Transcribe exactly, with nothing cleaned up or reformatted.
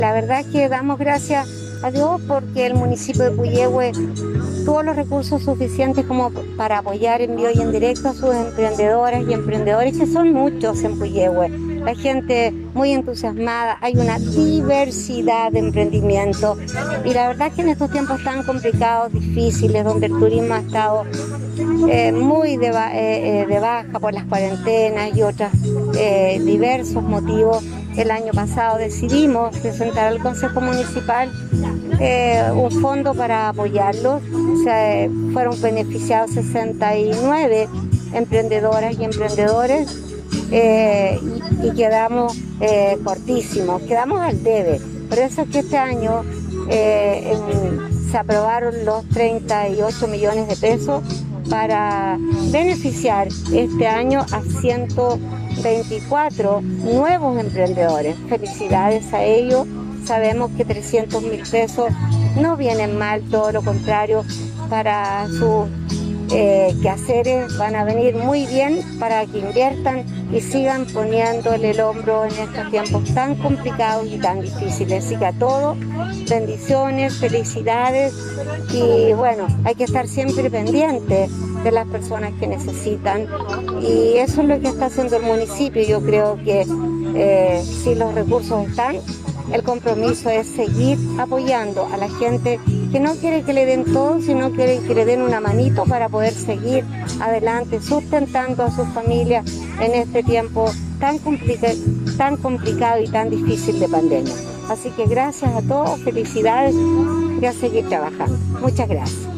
La verdad que damos gracias a Dios porque el municipio de Puyehue tuvo los recursos suficientes como para apoyar en vivo y en directo a sus emprendedoras y emprendedores, que son muchos en Puyehue. La gente muy entusiasmada, hay una diversidad de emprendimientos y la verdad que en estos tiempos tan complicados, difíciles, donde el turismo ha estado eh, muy de, ba eh, eh, de baja por las cuarentenas y otros eh, diversos motivos, el año pasado decidimos presentar al Consejo Municipal eh, un fondo para apoyarlos. O sea, eh, fueron beneficiados sesenta y nueve emprendedoras y emprendedores eh, y, y quedamos eh, cortísimos, quedamos al debe. Por eso es que este año eh, en, se aprobaron los treinta y ocho millones de pesos para beneficiar este año a ciento veinticuatro nuevos emprendedores. Felicidades a ellos. Sabemos que trescientos mil pesos no vienen mal, todo lo contrario, para sus eh, quehaceres van a venir muy bien para que inviertan y sigan poniéndole el hombro en estos tiempos tan complicados y tan difíciles. Así que a todos, bendiciones, felicidades y bueno, hay que estar siempre pendientes de las personas que necesitan y eso es lo que está haciendo el municipio. Yo creo que eh, si los recursos están, el compromiso es seguir apoyando a la gente que no quiere que le den todo, sino quiere que le den una manito para poder seguir adelante, sustentando a sus familias en este tiempo tan, complica tan complicado y tan difícil de pandemia. Así que gracias a todos, felicidades y a seguir trabajando. Muchas gracias.